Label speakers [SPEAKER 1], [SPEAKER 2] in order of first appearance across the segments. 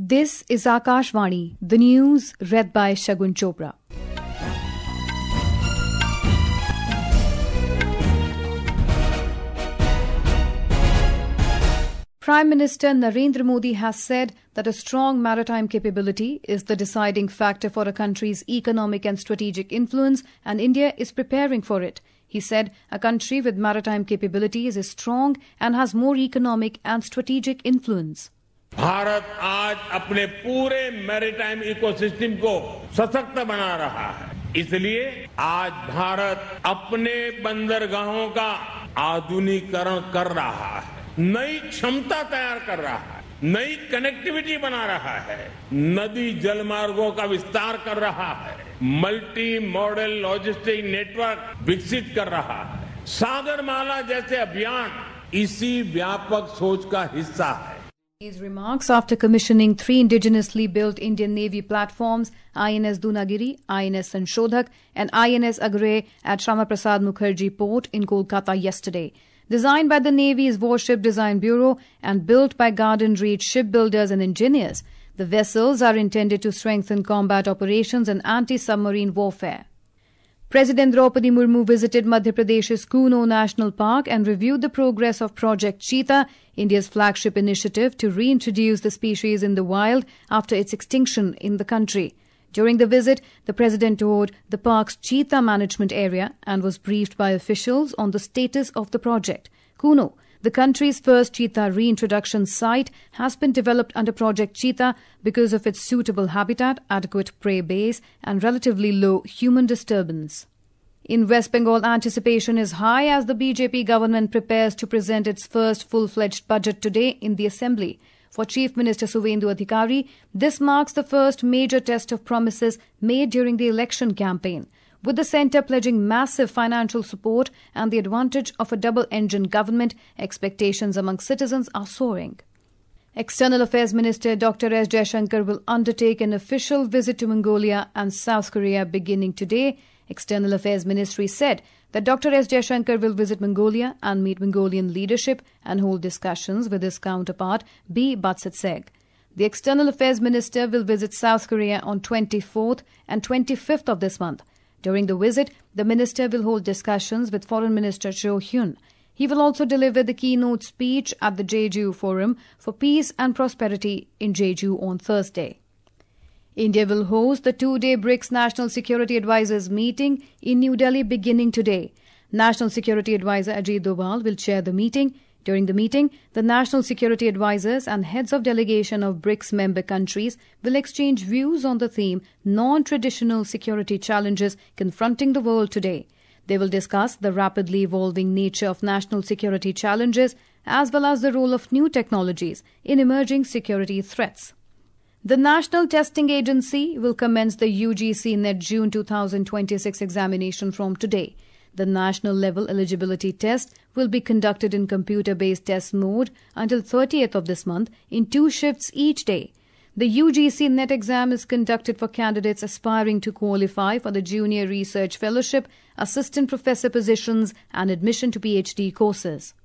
[SPEAKER 1] This is Akashvani, the news read by Shagun Chopra. Prime Minister Narendra Modi has said that a strong maritime capability is the deciding factor for a country's economic and strategic influence, and India is preparing for it. He said a country with maritime capabilities is strong and has more economic and strategic influence.
[SPEAKER 2] Bharat आज अपने पूरे maritime ecosystem को सशक्त बना रहा है। इसलिए आज भारत अपने बंदरगाहों का आधुनिकीकरण कर रहा है, नई क्षमता तैयार कर रहा है, नई कनेक्टिविटी बना रहा है, नदी जलमार्गों का विस्तार कर रहा है, मल्टी मॉडल लॉजिस्टिक नेटवर्क विकसित कर रहा है। सागरमाला जैसे अभियान इसी व्यापक सोच का हिस्सा है।
[SPEAKER 1] These remarks after commissioning 3 indigenously built Indian Navy platforms, INS Dunagiri, INS Sanshodhak and INS Agre at Shyama Prasad Mukherjee Port in Kolkata yesterday. Designed by the Navy's Warship Design Bureau and built by Garden Reach shipbuilders and engineers, the vessels are intended to strengthen combat operations and anti-submarine warfare. President Draupadi Murmu visited Madhya Pradesh's Kuno National Park and reviewed the progress of Project Cheetah, India's flagship initiative to reintroduce the species in the wild after its extinction in the country. During the visit, the President toured the park's cheetah management area and was briefed by officials on the status of the project. Kuno, the country's first cheetah reintroduction site, has been developed under Project Cheetah because of its suitable habitat, adequate prey base and relatively low human disturbance. In West Bengal, anticipation is high as the BJP government prepares to present its first full-fledged budget today in the Assembly. For Chief Minister Suvendu Adhikari, this marks the first major test of promises made during the election campaign. With the centre pledging massive financial support and the advantage of a double-engine government, expectations among citizens are soaring. External Affairs Minister Dr. S. Jaishankar will undertake an official visit to Mongolia and South Korea beginning today. External Affairs Ministry said that Dr. S. Jaishankar will visit Mongolia and meet Mongolian leadership and hold discussions with his counterpart B. Batsetseg. The External Affairs Minister will visit South Korea on 24th and 25th of this month. During the visit, the minister will hold discussions with Foreign Minister Cho Hyun. He will also deliver the keynote speech at the Jeju Forum for Peace and Prosperity in Jeju on Thursday. India will host the 2-day BRICS National Security Advisors meeting in New Delhi beginning today. National Security Advisor Ajit Doval will chair the meeting. During the meeting, the National Security Advisors and heads of delegation of BRICS member countries will exchange views on the theme Non-Traditional Security Challenges Confronting the World Today. They will discuss the rapidly evolving nature of national security challenges as well as the role of new technologies in emerging security threats. The National Testing Agency will commence the UGC NET June 2026 examination from today. The national level eligibility test will be conducted in computer-based test mode until 30th of this month in 2 shifts each day. The UGC NET exam is conducted for candidates aspiring to qualify for the Junior Research Fellowship, Assistant Professor positions and admission to PhD courses.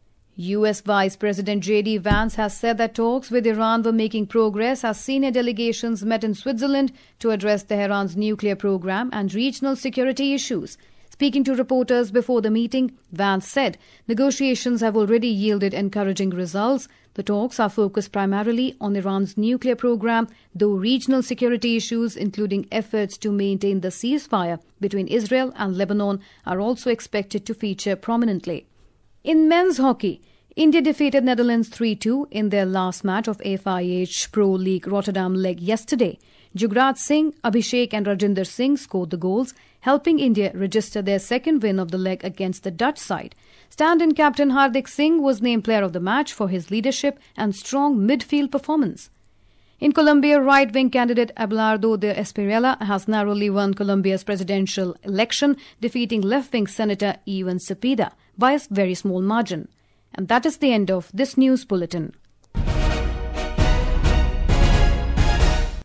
[SPEAKER 1] U.S. Vice President J.D. Vance has said that talks with Iran were making progress as senior delegations met in Switzerland to address Tehran's nuclear program and regional security issues. Speaking to reporters before the meeting, Vance said negotiations have already yielded encouraging results. The talks are focused primarily on Iran's nuclear program, though regional security issues, including efforts to maintain the ceasefire between Israel and Lebanon, are also expected to feature prominently. In men's hockey, India defeated Netherlands 3-2 in their last match of FIH Pro League Rotterdam leg yesterday. Jugraj Singh, Abhishek and Rajinder Singh scored the goals, helping India register their second win of the leg against the Dutch side. Stand-in captain Hardik Singh was named player of the match for his leadership and strong midfield performance. In Colombia, right-wing candidate Abelardo de Espriella has narrowly won Colombia's presidential election, defeating left-wing Senator Ivan Cepeda by a very small margin. And that is the end of this news bulletin.